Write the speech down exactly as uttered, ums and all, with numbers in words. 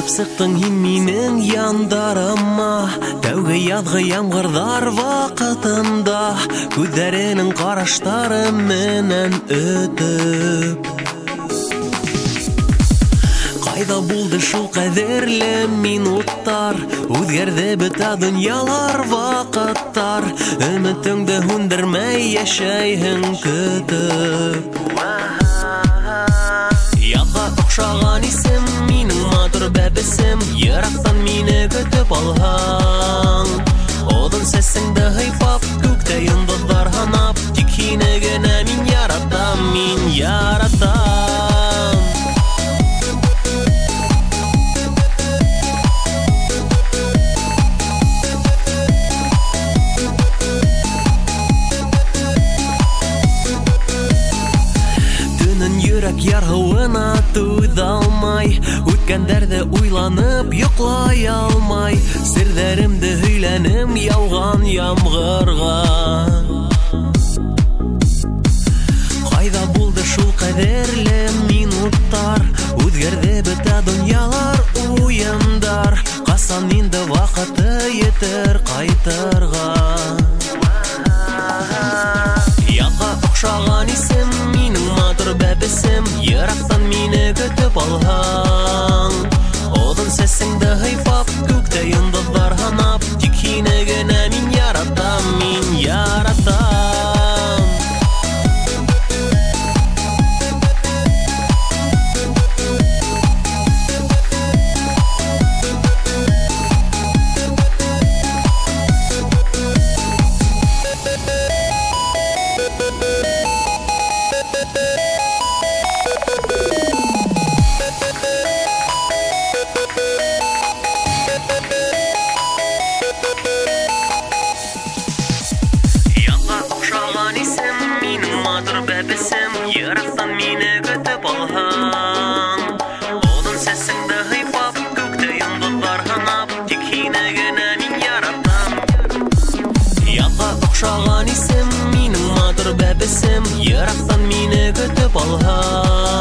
сыктың һин минең яндарыма, тәүге язгы ямгырдар вакытында, күзләренең караштары менән өтеп. Кайда булды шул кадерле минуттар, үзгәрде бөтә дөньялар, вакыттар, өметеңдә һүндермәй яшәйһең көтеп. Язга охшаган исем, минең матур бәбесем, ерактан мине көтеп алгаң. Одан сәсеңдә һыйпап, күктә йондызлар һанап, тик һине генә мин яратам, мин яратам. Йөрәк ярһуына туйдалмай, үткәндәрде уйланып йоклай алмай, серләремде һөйләнем яуган ямгырга. Кайда булды шул кадерле минуттар, үзгәрде бөтә дөньялар, уендар, касан инде вакыты етер кайтырга. Язга охшаган исем, минең матур бәбесем, ерактан мине көтеп алгаң. Одан сәсеңдә һыйпап, күктә йондызлар һанап, тик һине генә мин яратам, мин яратам. Ерактан мине көтеп алгаң. Одан сәсеңдә һыйпап, күктә йондызлар һанап, тик һине генә мин яратам. Язга охшаган исем, минең матур бәбесем, ерактан мине көтеп алгаң.